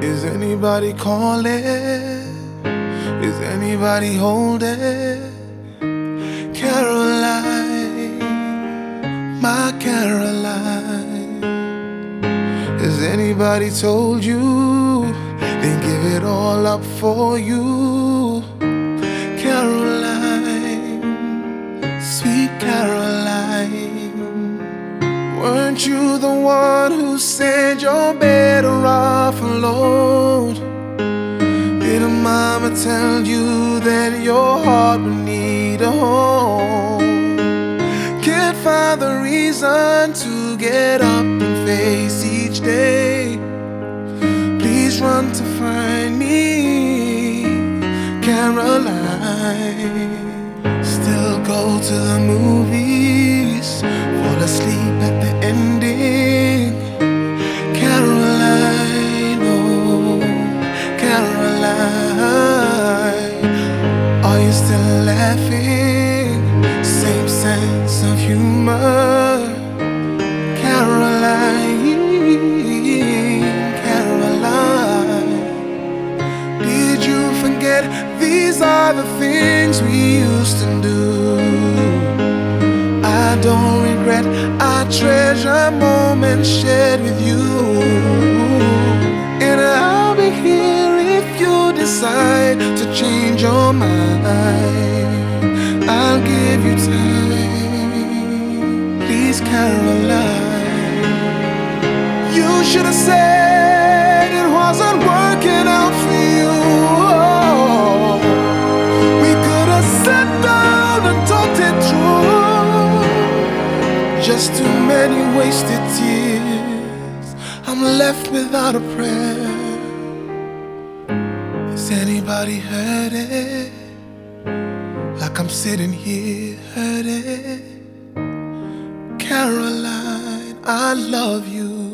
Is anybody calling? Is anybody holding? Caroline, my Caroline. Has anybody told you they give it all up for you? Caroline, sweet Caroline. Weren't you the one who said you're better off alone? Didn't mama tell you that your heart would need a home? Can't find the reason to get up and face each day. Please run to find me, Caroline. Still go to the movies, fall asleep at the ending. Caroline, oh, Caroline. Are you still laughing? Same sense of humor. Caroline, Caroline. Did you forget these are the things we used to do? I don't regret, I treasure moments shared with you. And I'll be here if you decide to change your mind. I'll give you time, please Caroline. You should have said it wasn't working out for you. We could have sat down and talked it through. Just too many wasted tears. I'm left without a prayer. Has anybody heard it? Like I'm sitting here hurting. Caroline, I love you.